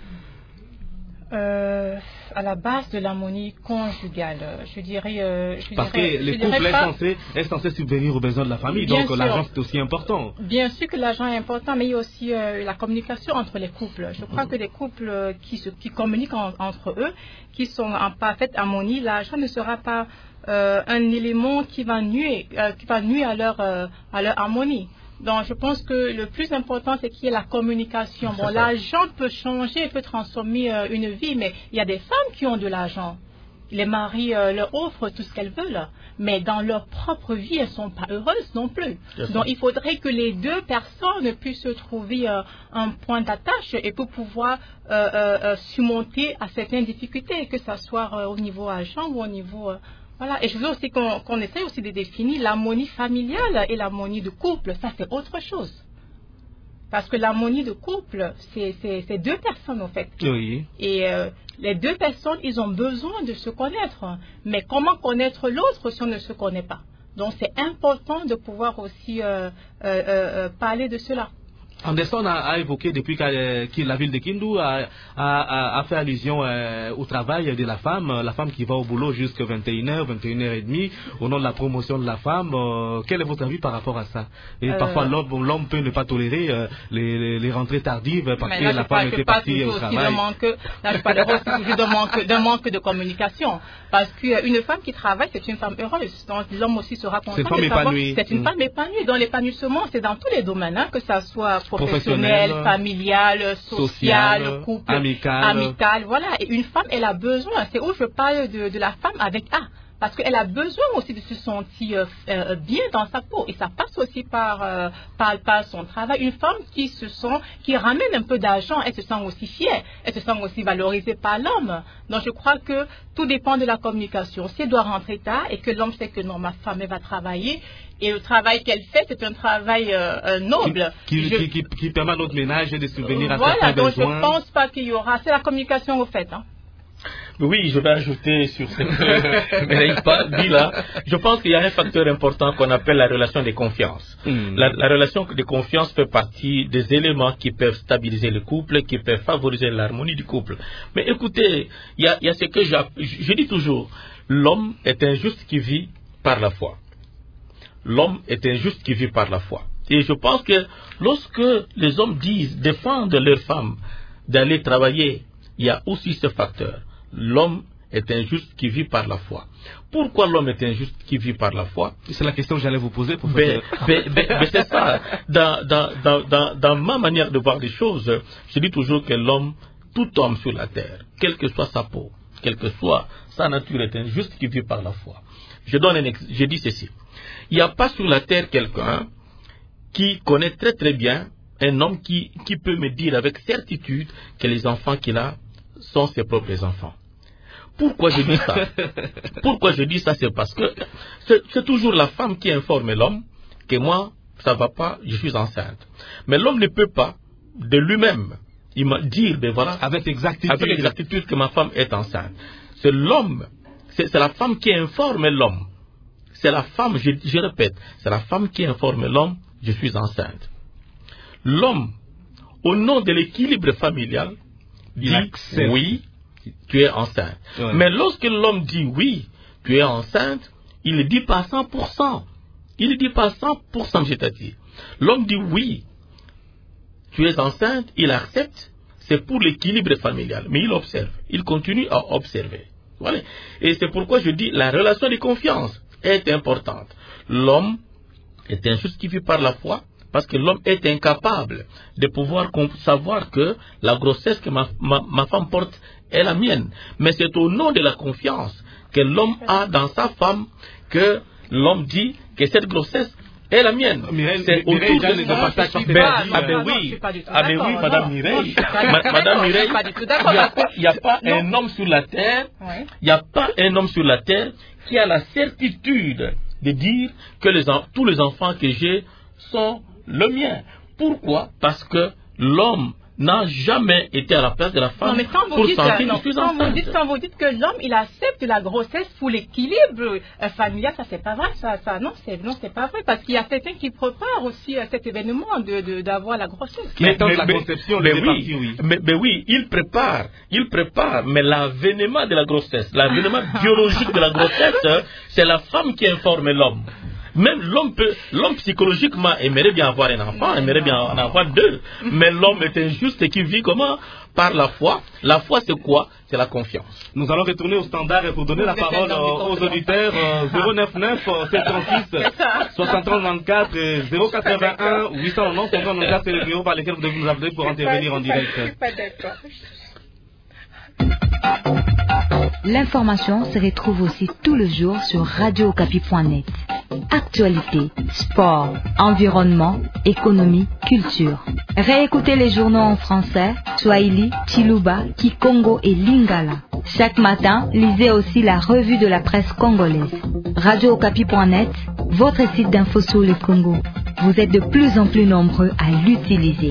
euh, À la base de l'harmonie conjugale, je dirais... Euh, je Parce dirais, que le je couple est, pas... censé, est censé subvenir aux besoins de la famille, Bien donc l'argent c'est aussi important. Bien sûr que l'argent est important, mais il y a aussi euh, la communication entre les couples. Je crois mmh. que les couples qui, se, qui communiquent en, entre eux, qui sont en parfaite harmonie, l'argent ne sera pas... Euh, un élément qui va nuire, euh, qui va nuire à leur, euh, à leur harmonie. Donc, je pense que le plus important, c'est qu'il y ait la communication. Bon, l'argent peut changer, peut transformer euh, une vie, mais il y a des femmes qui ont de l'argent. Les maris euh, leur offrent tout ce qu'elles veulent, mais dans leur propre vie, elles ne sont pas heureuses non plus. Donc, il faudrait que les deux personnes puissent trouver euh, un point d'attache et pour pouvoir euh, euh, surmonter à certaines difficultés, que ce soit euh, au niveau argent ou au niveau... Euh, Voilà, et je veux aussi qu'on qu'on essaie aussi de définir l'harmonie familiale et l'harmonie de couple. Ça, c'est autre chose. Parce que l'harmonie de couple, c'est deux personnes, en fait. Oui. Et euh, les deux personnes, ils ont besoin de se connaître. Mais comment connaître l'autre si on ne se connaît pas? Donc, c'est important de pouvoir aussi euh, euh, euh, parler de cela. Anderson a, a évoqué depuis que la ville de Kindu a, a, a fait allusion euh, au travail de la femme, la femme qui va au boulot jusqu'à vingt et une heures, vingt et une heures trente, au nom de la promotion de la femme. Euh, quel est votre avis par rapport à ça? Et euh... parfois l'homme peut ne pas tolérer euh, les, les, les rentrées tardives parce que la femme était partie au travail. Manque, là, je parle aussi toujours d'un manque, d'un manque de communication. Parce qu'une femme qui travaille, c'est une femme heureuse. Donc l'homme aussi sera content. C'est une femme épanouie. C'est une mmh. femme épanouie. Dans l'épanouissement, c'est dans tous les domaines, hein, que ça soit professionnel, familial, social, social couple, amical. amical. Voilà. Et une femme, elle a besoin. C'est où je parle de, de la femme avec A. Parce qu'elle a besoin aussi de se sentir euh, bien dans sa peau. Et ça passe aussi par, euh, par, par son travail. Une femme qui se sent, qui ramène un peu d'argent, elle se sent aussi fière. Elle se sent aussi valorisée par l'homme. Donc je crois que tout dépend de la communication. Si elle doit rentrer tard et que l'homme sait que non, ma femme, elle va travailler, et le travail qu'elle fait, c'est un travail euh, noble. Qui, qui, je, qui, qui, qui permet à notre ménage de subvenir à voilà, certains donc besoins. Je ne pense pas qu'il y aura... C'est la communication au fait, hein. Oui, je vais ajouter sur ce que Mireille pas dit là. Je pense qu'il y a un facteur important qu'on appelle la relation de confiance. Mm. La, la relation de confiance fait partie des éléments qui peuvent stabiliser le couple, qui peuvent favoriser l'harmonie du couple. Mais écoutez, il y a, y a ce que je, je dis toujours, l'homme est un juste qui vit par la foi. L'homme est un juste qui vit par la foi. Et je pense que lorsque les hommes disent, défendent leur femme d'aller travailler, il y a aussi ce facteur. L'homme est un juste qui vit par la foi. Pourquoi l'homme est un juste qui vit par la foi? C'est la question que j'allais vous poser. Pour ben, ben, ben, ben c'est ça. Dans, dans, dans, dans, dans ma manière de voir les choses, je dis toujours que l'homme, tout homme sur la terre, quelle que soit sa peau, quelle que soit sa nature, est un juste qui vit par la foi. Je donne un ex- je dis ceci. Il n'y a pas sur la terre quelqu'un qui connaît très très bien un homme qui, qui peut me dire avec certitude que les enfants qu'il a sont ses propres enfants. Pourquoi je dis ça? Pourquoi je dis ça? C'est parce que c'est, c'est toujours la femme qui informe l'homme que moi, ça va pas, je suis enceinte. Mais l'homme ne peut pas, de lui-même, il m'a dit, ben voilà, avec exactitude. avec exactitude que ma femme est enceinte. C'est l'homme, c'est, c'est la femme qui informe l'homme. C'est la femme, je, je répète, c'est la femme qui informe l'homme, je suis enceinte. L'homme, au nom de l'équilibre familial, dit oui, tu es enceinte. Ouais. Mais lorsque l'homme dit oui, tu es enceinte, il ne dit pas cent pour cent. Il ne dit pas cent pour cent, je t'ai dit. L'homme dit oui, tu es enceinte, il accepte, c'est pour l'équilibre familial. Mais il observe, il continue à observer. Voilà. Et c'est pourquoi je dis la relation de confiance est importante. L'homme est un juste qui vit par la foi. Parce que l'homme est incapable de pouvoir savoir que la grossesse que ma, ma, ma femme porte est la mienne. Mais c'est au nom de la confiance que l'homme a dans sa femme que l'homme dit que cette grossesse est la mienne. Mireille, c'est autour Mireille, de ça. Ah ben oui, ah ben oui, Madame Mireille, Madame Mireille, il n'y a, a pas non. un homme sur la terre, il n'y a pas un homme sur la terre qui a la certitude de dire que les, tous les enfants que j'ai sont le mien. Pourquoi? Parce que l'homme n'a jamais été à la place de la femme. Non, mais quand vous, dites, non, quand vous, dites, quand vous dites que l'homme, il accepte la grossesse pour l'équilibre euh, familial, ça c'est pas vrai. Ça, ça, non, c'est, non, c'est pas vrai. Parce qu'il y a quelqu'un qui prépare aussi euh, cet événement de, de, d'avoir la grossesse. Mais, mais, la mais, conception, mais, oui, parti, oui. Mais, mais oui, il prépare. Il prépare. Mais l'avènement de la grossesse, l'avènement biologique de la grossesse, c'est la femme qui informe l'homme. Même l'homme peut, l'homme psychologiquement aimerait bien avoir un enfant, aimerait bien en avoir deux. Mais l'homme est injuste et qui vit comment? Par la foi. La foi, c'est quoi? C'est la confiance. Nous allons retourner au standard et pour donner la parole aux auditeurs. zéro neuf neuf sept cent six soixante trente-quatre et zéro quatre-vingt-un huit cent onze cinquante-quatre, c'est le numéro par lequel vous devez nous appeler pour intervenir en direct. L'information se retrouve aussi tout le jour sur radio okapi point net. Actualité, sport, environnement, économie, culture. Réécoutez les journaux en français, Swahili, Chiluba, Kikongo et Lingala. Chaque matin, lisez aussi la revue de la presse congolaise. radio okapi point net, votre site d'info sur le Congo. Vous êtes de plus en plus nombreux à l'utiliser.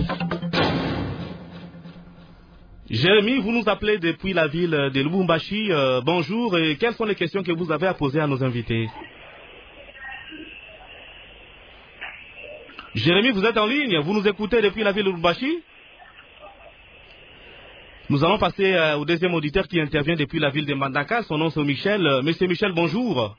Jérémy, vous nous appelez depuis la ville de Lubumbashi. Euh, bonjour, et quelles sont les questions que vous avez à poser à nos invités? Jérémy, vous êtes en ligne, vous nous écoutez depuis la ville de Lubumbashi? Nous allons passer euh, au deuxième auditeur qui intervient depuis la ville de Mbandaka. Son nom c'est Michel. Euh, Monsieur Michel, bonjour.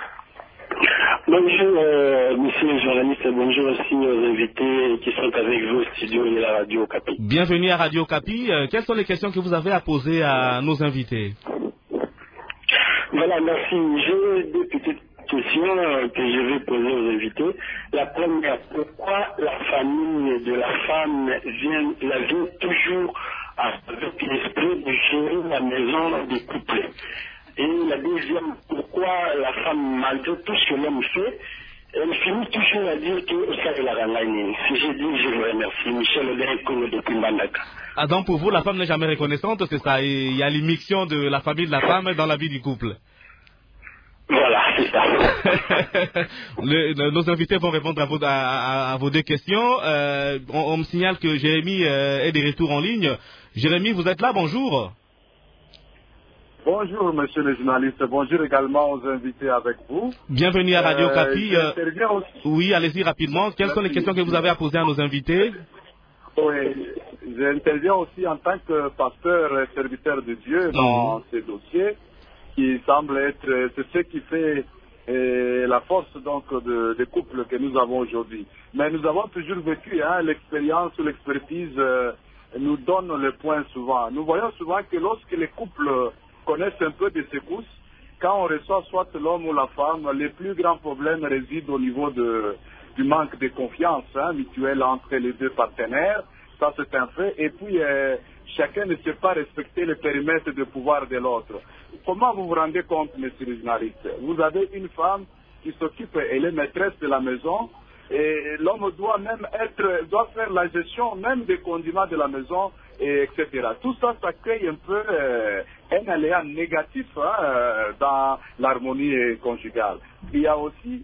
Bonjour, euh, monsieur le journaliste, bonjour aussi aux invités qui sont avec vous au studio de la Radio Okapi. Bienvenue à Radio Okapi. Euh, quelles sont les questions que vous avez à poser à nos invités? Voilà, merci. J'ai deux petites questions euh, que je vais poser aux invités. La première, pourquoi la famille de la femme vient, la vient toujours avec l'esprit de gérer la maison des couples? Et la deuxième, pourquoi la femme, malgré tout ce que l'homme fait, elle finit toujours à dire que ça est la rangagne. Si j'ai dit, je vous remercie. Michel Odenko depuis Mbandaka. Ah, donc pour vous, la femme n'est jamais reconnaissante, c'est ça? Il y a l'immixtion de la famille de la femme dans la vie du couple. Voilà, c'est ça. Le, nos invités vont répondre à vos, à, à, à vos deux questions. Euh, on, on me signale que Jérémy euh, est de retour en ligne. Jérémy, vous êtes là, bonjour. Bonjour, monsieur le journaliste. Bonjour également aux invités avec vous. Bienvenue à Radio euh, Capi. Euh, aussi. Oui, allez-y rapidement. Quelles Merci. sont les questions que vous avez à poser à nos invités? Oui, j'interviens aussi en tant que pasteur et serviteur de Dieu dans mmh. ces dossiers, qui semble être, c'est ce qui fait euh, la force donc de, des couples que nous avons aujourd'hui. Mais nous avons toujours vécu, hein, l'expérience ou l'expertise euh, nous donne le point souvent. Nous voyons souvent que lorsque les couples connaissent un peu de secousses, quand on reçoit soit l'homme ou la femme, les plus grands problèmes résident au niveau de, du manque de confiance hein, mutuelle entre les deux partenaires. Ça, c'est un fait. Et puis, euh, chacun ne sait pas respecter le périmètre de pouvoir de l'autre. Comment vous vous rendez compte, monsieur le journaliste? Vous avez une femme qui s'occupe, elle est maîtresse de la maison, et l'homme doit même être, doit faire la gestion même des condiments de la maison, et etc. Tout ça, ça crée un peu euh, un aléa négatif hein, euh, dans l'harmonie conjugale. Il y a aussi,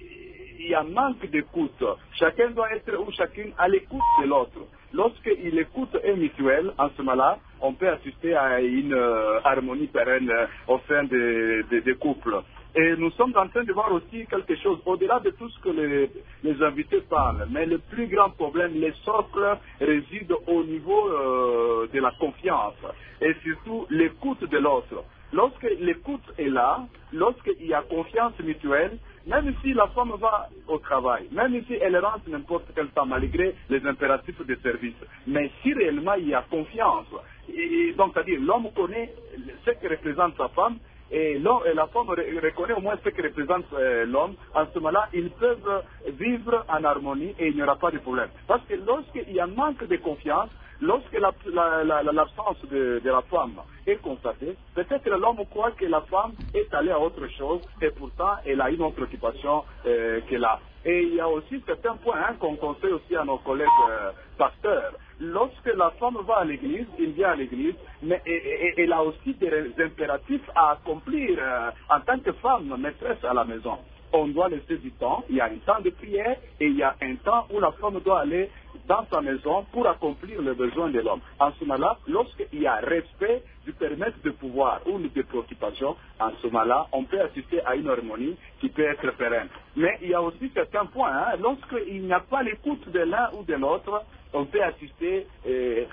il y a manque d'écoute. Chacun doit être ou chacune à l'écoute de l'autre. Lorsqu'il écoute un mutuel, en ce moment-là, on peut assister à une euh, harmonie pérenne euh, au sein des de, de couples. Et nous sommes en train de voir aussi quelque chose, au-delà de tout ce que les, les invités parlent, mais le plus grand problème, les socles résident au niveau euh, de la confiance et surtout l'écoute de l'autre. Lorsque l'écoute est là, lorsqu'il y a confiance mutuelle, même si la femme va au travail, même si elle rentre n'importe quel temps, malgré les impératifs de service, mais si réellement il y a confiance, et donc c'est-à-dire l'homme connaît ce que représente sa femme, et, et la femme reconnaît au moins ce que représente euh, l'homme, en ce moment-là, ils peuvent vivre en harmonie et il n'y aura pas de problème. Parce que lorsqu'il y a manque de confiance, lorsque l'absence la, la, la, de, de la femme est constatée, peut-être l'homme croit que la femme est allée à autre chose et pourtant elle a une autre occupation euh, qu'elle a. Et il y a aussi certains points hein, qu'on conseille aussi à nos collègues euh, pasteurs. Lorsque la femme va à l'église, il vient à l'église, mais elle a aussi des impératifs à accomplir euh, en tant que femme maîtresse à la maison. On doit laisser du temps, il y a un temps de prière et il y a un temps où la femme doit aller dans sa maison pour accomplir les besoins de l'homme. En ce moment-là, lorsqu'il y a respect du périmètre de pouvoir ou de préoccupation, en ce moment-là, on peut assister à une harmonie qui peut être pérenne. Mais il y a aussi certains points, hein, lorsqu'il n'y a pas l'écoute de l'un ou de l'autre, on peut assister euh,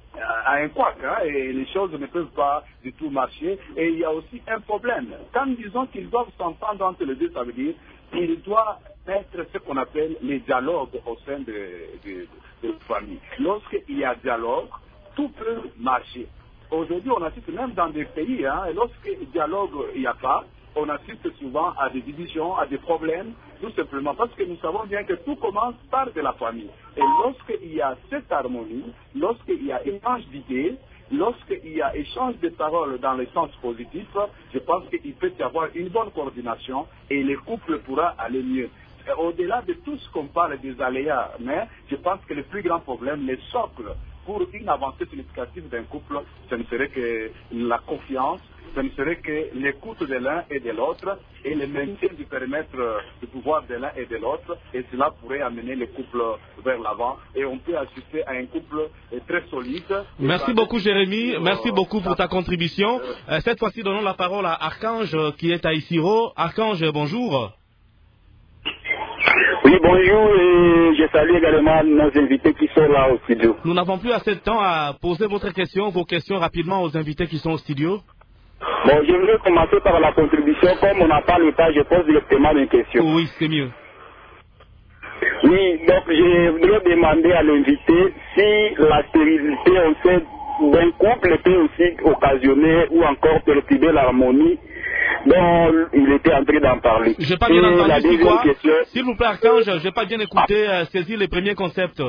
à un couac, hein, et les choses ne peuvent pas du tout marcher. Et il y a aussi un problème. Quand disons qu'ils doivent s'entendre entre les deux, ça veut dire qu'il doit être ce qu'on appelle les dialogues au sein de, de, de, de la famille. Lorsqu'il y a dialogue, tout peut marcher. Aujourd'hui, on assiste même dans des pays, hein, lorsqu'il dialogue il n'y a pas, on assiste souvent à des divisions, à des problèmes, tout simplement parce que nous savons bien que tout commence par de la famille. Et lorsqu'il y a cette harmonie, lorsqu'il y a échange d'idées, lorsqu'il y a échange de paroles dans le sens positif, je pense qu'il peut y avoir une bonne coordination et le couple pourra aller mieux. Au-delà de tout ce qu'on parle des aléas, mais je pense que le plus grand problème, les socles pour une avancée significative d'un couple, ce ne serait que la confiance, ce ne serait que l'écoute de l'un et de l'autre et le maintien du périmètre du pouvoir de l'un et de l'autre, et cela pourrait amener le couple vers l'avant et on peut assister à un couple très solide. Merci beaucoup Jérémy, merci beaucoup pour ta contribution. Euh, cette fois-ci, donnons la parole à Archange qui est à Isiro. Archange, bonjour. Oui, Oui, bonjour et je salue également nos invités qui sont là au studio. Nous n'avons plus assez de temps à poser votre question, vos questions rapidement aux invités qui sont au studio. Bon, je voudrais commencer par la contribution. Comme on n'a pas le temps, je pose directement mes questions. Oui, c'est mieux. Oui, donc je voudrais demander à l'invité si la stérilité au sein d'un couple peut aussi occasionner ou encore perturber l'harmonie dont il était en train d'en parler. Je n'ai pas bien entendu, la c'est deuxième quoi question... S'il vous plaît, Archange, je n'ai pas bien écouté, euh, saisir les premiers concepts.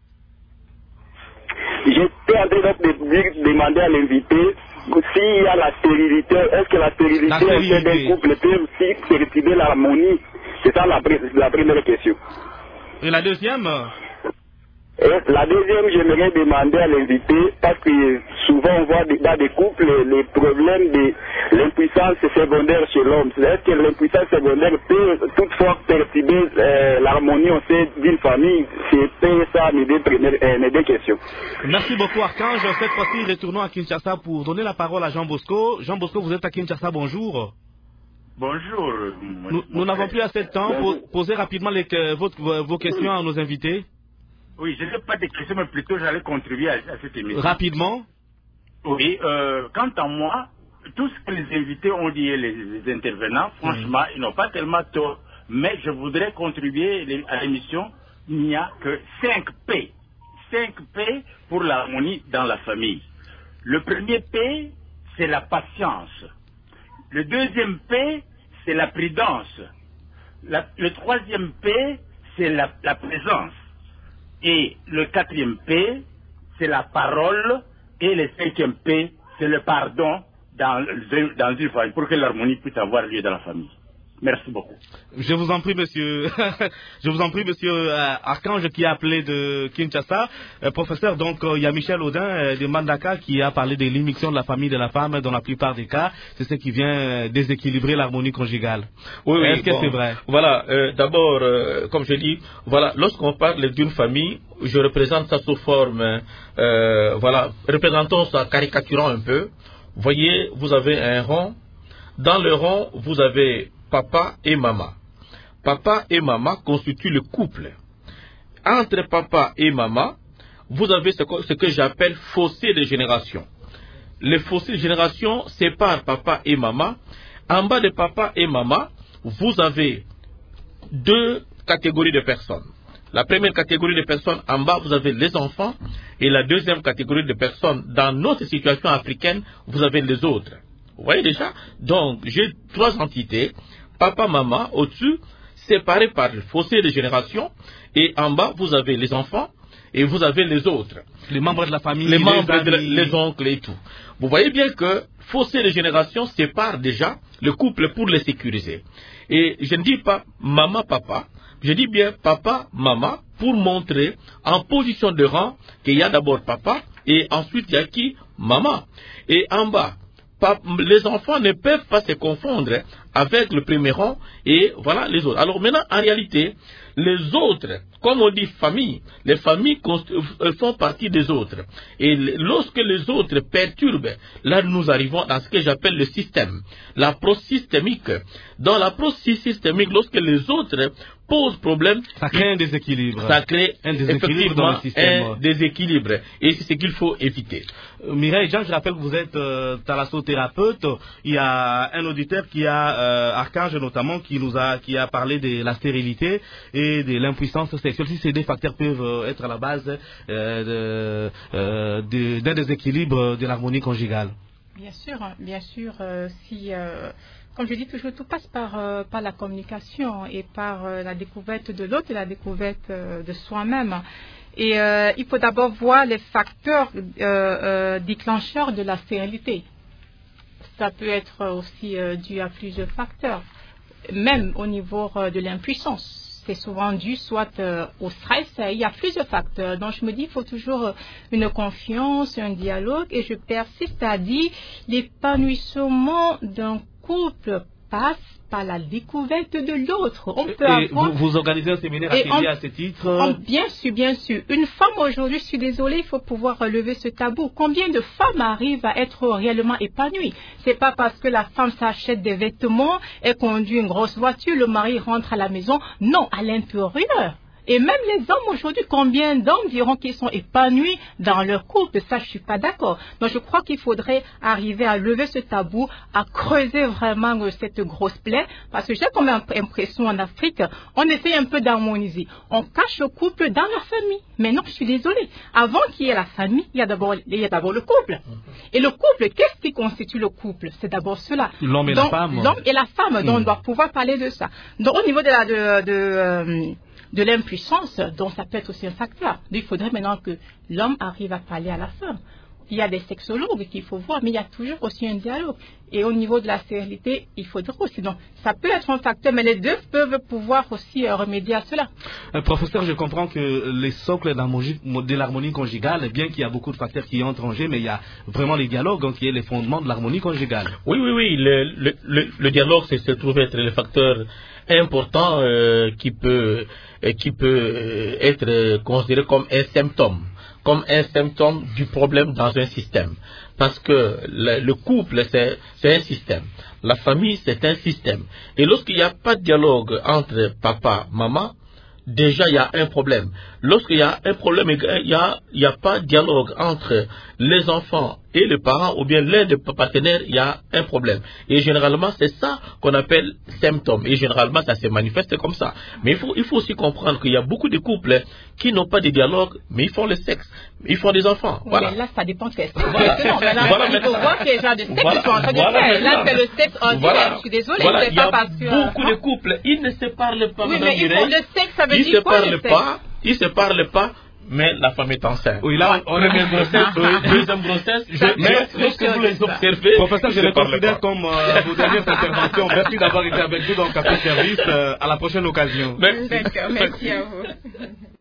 J'étais en train de, de demander à l'invité s'il y a la stérilité, est-ce que la stérilité, la stérilité. au sein d'un couple peut aussi perturber l'harmonie? C'est ça la, la première question. Et la deuxième? Et la deuxième, j'aimerais demander à l'invité, parce que souvent on voit dans des couples les problèmes de l'impuissance secondaire chez l'homme. Est-ce que l'impuissance secondaire peut toutefois perturber euh, l'harmonie au sein d'une famille? C'est ça mes deux, premières, euh, mes deux questions. Merci beaucoup Archange. Cette fois-ci, retournons à Kinshasa pour donner la parole à Jean Bosco. Jean Bosco, vous êtes à Kinshasa, bonjour. Bonjour. Nous n'avons plus assez de temps pour poser rapidement les, votre, vos questions à nos invités. Oui, je n'ai pas de questions, mais plutôt j'allais contribuer à, à cette émission. Rapidement. Oui, euh, quant à moi, tout ce que les invités ont dit et les, les intervenants, franchement, mmh. ils n'ont pas tellement tort. Mais je voudrais contribuer à l'émission. Il n'y a que cinq P. cinq P pour l'harmonie dans la famille. Le premier P, c'est la patience. Le deuxième P, c'est la prudence. La, le troisième P, c'est la, la présence. Et le quatrième P, c'est la parole. Et le cinquième P, c'est le pardon dans, dans une famille, pour que l'harmonie puisse avoir lieu dans la famille. Merci beaucoup. Je vous en prie, monsieur. Je vous en prie, monsieur euh, Archange, qui a appelé de Kinshasa. Euh, professeur, donc, il euh, y a Michel Audin euh, de Mandaka qui a parlé de l'immixtion de la famille de la femme dans la plupart des cas. C'est ce qui vient euh, déséquilibrer l'harmonie conjugale. Oui, oui. Est-ce que bon, c'est vrai? Voilà. Euh, D'abord, euh, comme je dis, voilà, lorsqu'on parle d'une famille, je représente ça sous forme, euh, voilà, représentons ça, caricaturant un peu. Voyez, vous avez un rond. Dans le rond, vous avez papa et maman. Papa et maman constituent le couple. Entre papa et maman, vous avez ce que, ce que j'appelle fossé de génération. Le fossé de génération sépare papa et maman. En bas de papa et maman, vous avez deux catégories de personnes. La première catégorie de personnes, en bas, vous avez les enfants. Et la deuxième catégorie de personnes, dans notre situation africaine, vous avez les autres. Vous voyez déjà? Donc, j'ai trois entités. Papa, maman, au-dessus, séparés par le fossé de génération. Et en bas, vous avez les enfants et vous avez les autres. Les membres de la famille, les, les membres, de la, amis. les oncles et tout. Vous voyez bien que fossé de génération sépare déjà le couple pour le sécuriser. Et je ne dis pas maman, papa. Je dis bien papa, maman, pour montrer en position de rang qu'il y a d'abord papa et ensuite il y a qui? Maman. Et en bas, les enfants ne peuvent pas se confondre avec le premier rang et voilà les autres. Alors maintenant, en réalité, les autres, comme on dit famille, les familles font partie des autres. Et lorsque les autres perturbent, là nous arrivons dans ce que j'appelle le système, l'approche systémique. Dans l'approche systémique, lorsque les autres posent problème, ça crée un déséquilibre. Ça crée un déséquilibre dans le système. Un déséquilibre. Et c'est ce qu'il faut éviter. Euh, Mireille Jean, je rappelle que vous êtes euh, thalassothérapeute. Il y a un auditeur qui a, euh, Archange notamment, qui nous a, qui a parlé de la stérilité et de l'impuissance sexuelle. Si ces deux facteurs peuvent euh, être à la base euh, de, euh, de, d'un déséquilibre de l'harmonie conjugale. Bien sûr, bien sûr. Euh, si euh, Comme je dis toujours, tout passe par, euh, par la communication et par euh, la découverte de l'autre et la découverte euh, de soi-même. Et euh, il faut d'abord voir les facteurs euh, euh, déclencheurs de la stérilité. Ça peut être aussi euh, dû à plusieurs facteurs, même au niveau euh, de l'impuissance. C'est souvent dû soit euh, au stress, il y a plusieurs facteurs. Donc je me dis, il faut toujours une confiance, un dialogue, et je persiste à dire l'épanouissement d'un couple passe par la découverte de l'autre. On peut et avoir... vous, vous organisez un séminaire atelier on... à ce titre? on... Bien sûr, bien sûr. Une femme aujourd'hui, je suis désolée, il faut pouvoir relever ce tabou. Combien de femmes arrivent à être réellement épanouies? C'est pas parce que la femme s'achète des vêtements et conduit une grosse voiture, le mari rentre à la maison. Non, à l'intérieur. Et même les hommes aujourd'hui, combien d'hommes diront qu'ils sont épanouis dans leur couple? Ça, je suis pas d'accord. Donc, je crois qu'il faudrait arriver à lever ce tabou, à creuser vraiment cette grosse plaie, parce que j'ai comme impression en Afrique, on essaie un peu d'harmoniser. On cache le couple dans la famille. Mais non, je suis désolée. Avant qu'il y ait la famille, il y a d'abord, il y a d'abord le couple. Et le couple, qu'est-ce qui constitue le couple? C'est d'abord cela. L'homme et Donc, la femme. L'homme et la femme. Donc, mmh. on doit pouvoir parler de ça. Donc, au niveau de la, de, de, euh, de l'impuissance, donc ça peut être aussi un facteur. Donc, il faudrait maintenant que l'homme arrive à parler à la femme. Il y a des sexologues qu'il faut voir, mais il y a toujours aussi un dialogue. Et au niveau de la stérilité, il faudra aussi. Donc, ça peut être un facteur, mais les deux peuvent pouvoir aussi euh, remédier à cela. Euh, professeur, je comprends que les socles de l'harmonie conjugale, bien qu'il y a beaucoup de facteurs qui entrent en jeu, mais il y a vraiment les dialogues hein, qui est les fondements de l'harmonie conjugale. Oui, oui, oui. Le, le, le, le dialogue, c'est se trouve être le facteur important euh, qui peut, euh, qui peut être considéré comme un symptôme. comme un symptôme du problème dans un système. Parce que le, le couple, c'est, c'est un système. La famille, c'est un système. Et lorsqu'il n'y a pas de dialogue entre papa, maman, déjà il y a un problème. Lorsqu'il y a un problème, il n'y a, il y a pas de dialogue entre les enfants et les parents, ou bien l'un des partenaires, il y a un problème. Et généralement, c'est ça qu'on appelle symptôme. Et généralement, ça se manifeste comme ça. Mais il faut, il faut aussi comprendre qu'il y a beaucoup de couples qui n'ont pas de dialogue, mais ils font le sexe. Ils font des enfants. Oui, voilà. Mais là, ça dépend de quel sexe. Voilà. Non, maintenant, voilà, il faut voir quel genre de sexe voilà, ils sont en train de voilà, faire. Là, c'est le sexe ordinaire. Voilà. Je suis désolée. Voilà, c'est il y a pas parce que, beaucoup hein? de couples, ils ne se parlent pas. Oui, mais ils font le sexe, ça veut ils dire se quoi, parlent le pas, Ils ne se parlent pas. Mais la femme est enceinte. Oui, là, on est bien grossesse. Oui, deuxième grossesse. Je, mais lorsque vous les observez. Professeur, je les considère comme euh, vos dernières interventions. Merci d'avoir été avec nous dans le Café Service. Euh, à la prochaine occasion. Merci. D'accord, merci à vous.